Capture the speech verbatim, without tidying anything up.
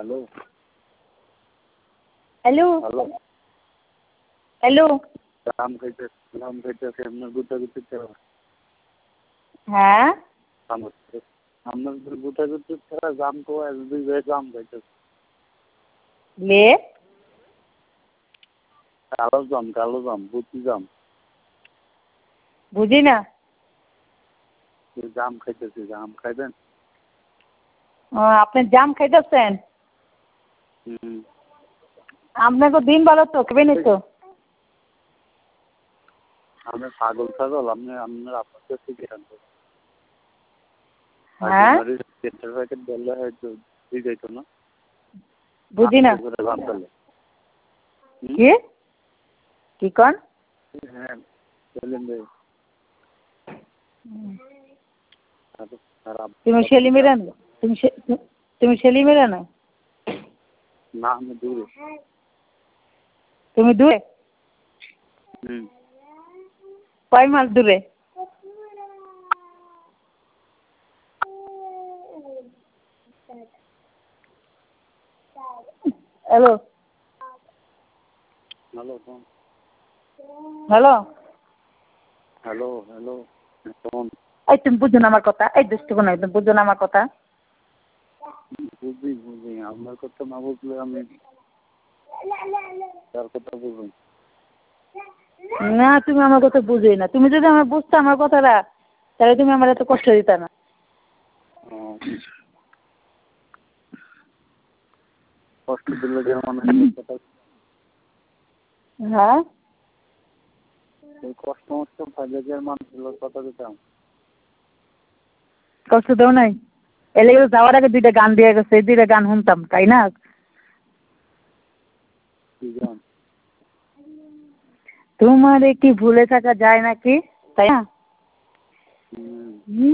hello hello hello hello জাম খাইতে জাম খাইতেছে আপনার গুতাগুতি ছাড়া হ্যাঁ আমার আপনার গুতাগুতি ছাড়া জাম তো দুই ভাই জাম খাইতেছে লে কালো জাম কালো জাম বুঝি জাম বুঝি না জাম খাইতেছি জাম খাইবেন ও আপনি জাম খাইতেছেন হুম আপনাকে দিন ভালো তো খাবেনই তো আপনি পাগল ছাগল আপনি আপনার আপনার কাছে গেলেন তো হ্যাঁ পেটের প্যাকেট বললে হয়তো ঠিক হইতো না বুঝি না জাম তাহলে কি কি কন হ্যাঁ বললেন যে তুমি ছেলে মেয়েরা না তুমি তুমি ছেলে মেয়েরা না না আমি দূরে তুমি দূরে হুম কয় মাস দূরে hello hello hello hello hello phone এই তুমি বুঝো না আমার কথা এই দুষ্টু কোনো একদম বুঝো না আমার কথা বুঝি বুঝি আপনার কথা না বুঝলে আমি তার কথা বুঝুন না তুমি আমার কথা বুঝোই না তুমি যদি আমার বুঝতে আমার কথাটা তাহলে তুমি আমার এত কষ্ট দিতে না কষ্ট দিলে যে মানুষের কথা হ্যাঁ এই কষ্ট মষ্ট থাকলে যে মানুষের কথা দিতাম কষ্ট দেও নাই এলে গেলে যাওয়ার আগে দুইটা গান দিয়ে গেছে এই দুইটা গান শুনতাম তাই না কি গান তোমারে কি ভুলে থাকা যায় নাকি তাই না হুম হুম